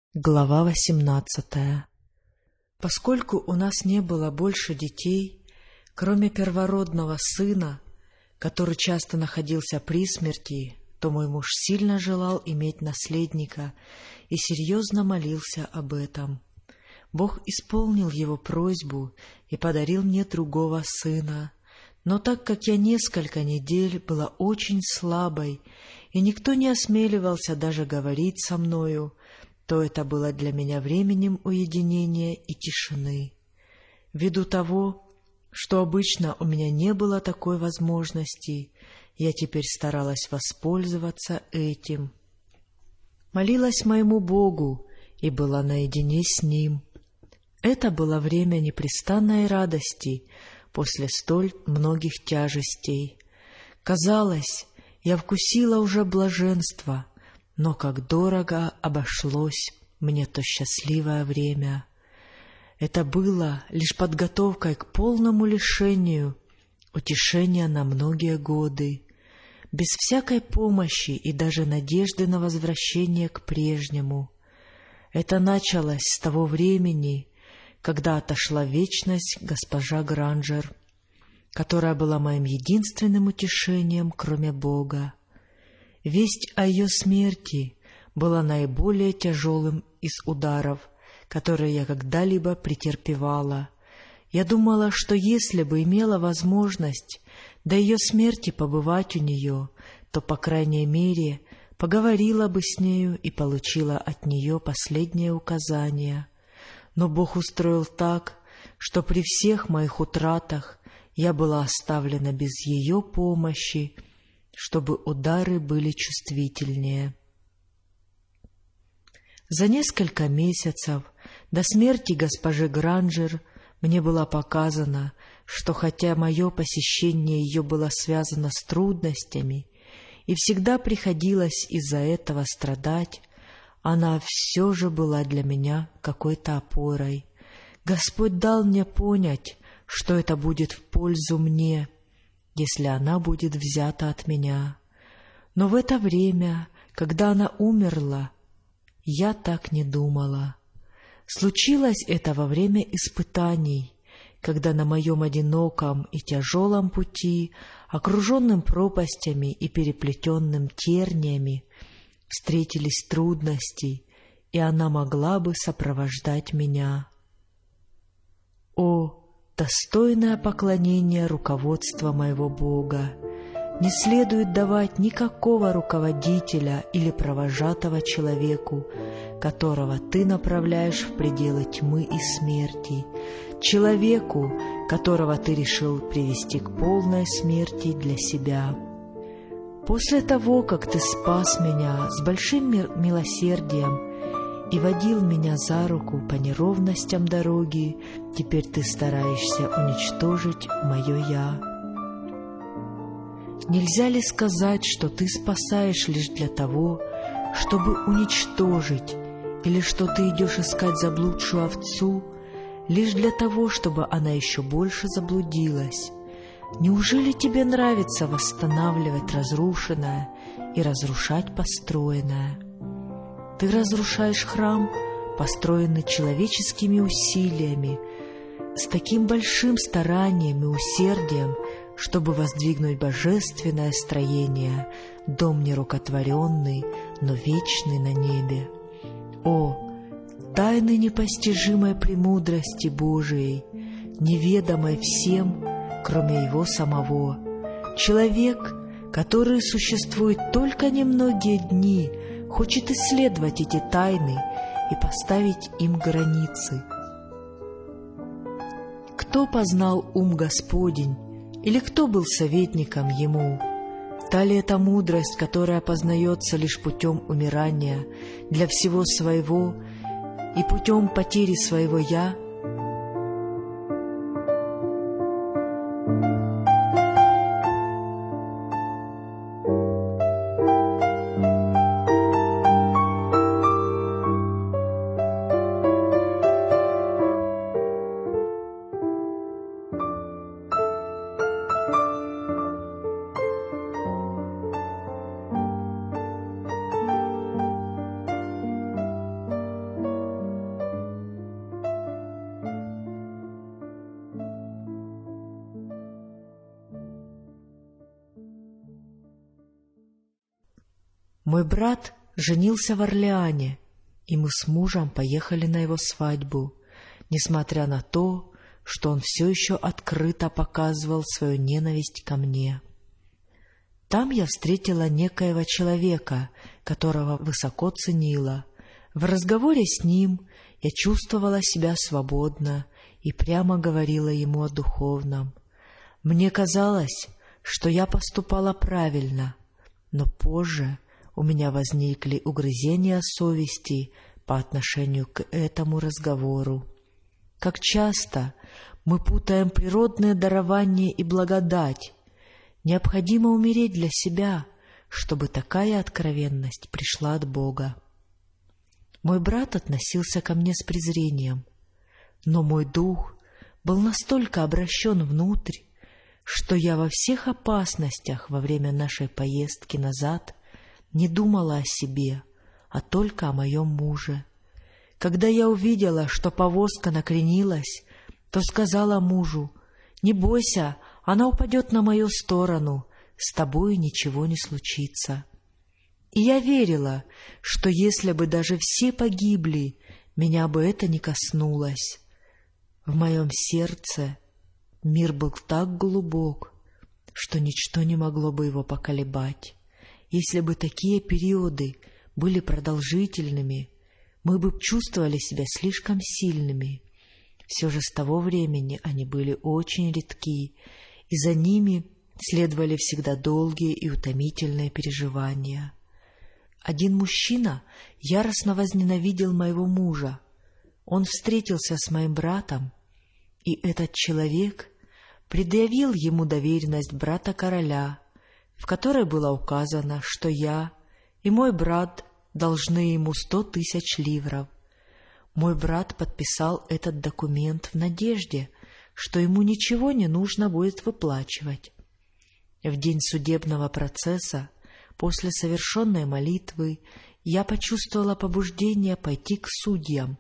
Глава 18. Поскольку у нас не было больше детей, кроме первородного сына, который часто находился при смерти, то мой муж сильно желал иметь наследника и серьезно молился об этом. Бог исполнил его просьбу и подарил мне другого сына, но так как я несколько недель была очень слабой, и никто не осмеливался даже говорить со мною, то это было для меня временем уединения и тишины. Ввиду того, что обычно у меня не было такой возможности, я теперь старалась воспользоваться этим. Молилась моему Богу и была наедине с Ним. Это было время непрестанной радости после столь многих тяжестей. Казалось, я вкусила уже блаженство, но как дорого обошлось мне то счастливое время. Это было лишь подготовкой к полному лишению утешения на многие годы, без всякой помощи и даже надежды на возвращение к прежнему. Это началось с того времени, когда отошла в вечность госпожа Гранжер, которая была моим единственным утешением, кроме Бога. Весть о ее смерти была наиболее тяжелым из ударов, которые я когда-либо претерпевала. Я думала, что если бы имела возможность до ее смерти побывать у нее, то, по крайней мере, поговорила бы с нею и получила от нее последние указания. Но Бог устроил так, что при всех моих утратах я была оставлена без ее помощи, чтобы удары были чувствительнее. За несколько месяцев до смерти госпожи Гранжер мне было показано, что хотя мое посещение ее было связано с трудностями и всегда приходилось из-за этого страдать, она все же была для меня какой-то опорой. Господь дал мне понять, что это будет в пользу мне, если она будет взята от меня. Но в это время, когда она умерла, я так не думала. Случилось это во время испытаний, когда на моем одиноком и тяжелом пути, окруженным пропастями и переплетенным терниями, встретились трудности, и она могла бы сопровождать меня. О, достойное поклонение руководства моего Бога! Не следует давать никакого руководителя или провожатого человеку, которого ты направляешь в пределы тьмы и смерти, человеку, которого ты решил привести к полной смерти для себя. После того, как ты спас меня с большим милосердием и водил меня за руку по неровностям дороги, теперь ты стараешься уничтожить мое «я». Нельзя ли сказать, что ты спасаешь лишь для того, чтобы уничтожить, или что ты идешь искать заблудшую овцу, лишь для того, чтобы она еще больше заблудилась? Неужели тебе нравится восстанавливать разрушенное и разрушать построенное? Ты разрушаешь храм, построенный человеческими усилиями, с таким большим старанием и усердием, чтобы воздвигнуть божественное строение, дом нерукотворенный, но вечный на небе. О, тайны непостижимой премудрости Божией, неведомой всем, кроме Его самого! Человек, который существует только немногие дни, хочет исследовать эти тайны и поставить им границы. Кто познал ум Господень, или кто был советником Ему? Та ли это мудрость, которая познается лишь путем умирания для всего своего и путем потери своего «я»? Мой брат женился в Орлеане, и мы с мужем поехали на его свадьбу, несмотря на то, что он все еще открыто показывал свою ненависть ко мне. Там я встретила некоего человека, которого высоко ценила. В разговоре с ним я чувствовала себя свободно и прямо говорила ему о духовном. Мне казалось, что я поступала правильно, но позже у меня возникли угрызения совести по отношению к этому разговору. Как часто мы путаем природное дарование и благодать. Необходимо умереть для себя, чтобы такая откровенность пришла от Бога. Мой брат относился ко мне с презрением, но мой дух был настолько обращен внутрь, что я во всех опасностях во время нашей поездки назад не думала о себе, а только о моем муже. Когда я увидела, что повозка накренилась, то сказала мужу: «Не бойся, она упадет на мою сторону, с тобой ничего не случится». И я верила, что если бы даже все погибли, меня бы это не коснулось. В моем сердце мир был так глубок, что ничто не могло бы его поколебать. Если бы такие периоды были продолжительными, мы бы чувствовали себя слишком сильными. Все же с того времени они были очень редки, и за ними следовали всегда долгие и утомительные переживания. Один мужчина яростно возненавидел моего мужа. Он встретился с моим братом, и этот человек предъявил ему доверенность брата короля, в которой было указано, что я и мой брат должны ему 100 000 ливров. Мой брат подписал этот документ в надежде, что ему ничего не нужно будет выплачивать. В день судебного процесса, после совершенной молитвы, я почувствовала побуждение пойти к судьям.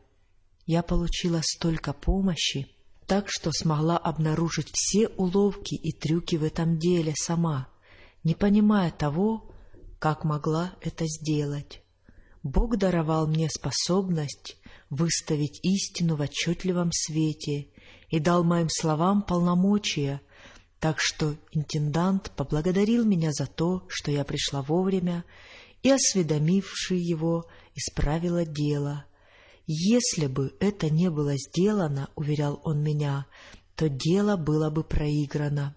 Я получила столько помощи, так что смогла обнаружить все уловки и трюки в этом деле сама, не понимая того, как могла это сделать. Бог даровал мне способность выставить истину в отчетливом свете и дал моим словам полномочия, так что интендант поблагодарил меня за то, что я пришла вовремя, и, осведомивши его, исправила дело. Если бы это не было сделано, уверял он меня, то дело было бы проиграно.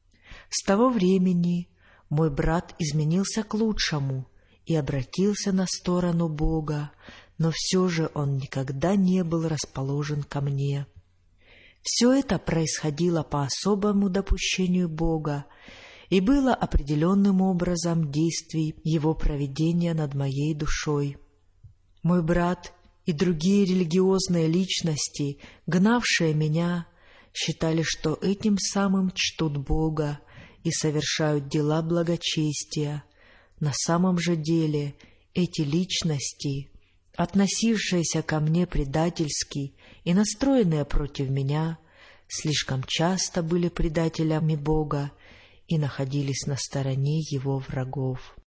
С того времени мой брат изменился к лучшему и обратился на сторону Бога, но все же он никогда не был расположен ко мне. Все это происходило по особому допущению Бога и было определенным образом действий Его провидения над моей душой. Мой брат и другие религиозные личности, гнавшие меня, считали, что этим самым чтут Бога и совершают дела благочестия. На самом же деле эти личности, относившиеся ко мне предательски и настроенные против меня, слишком часто были предателями Бога и находились на стороне Его врагов.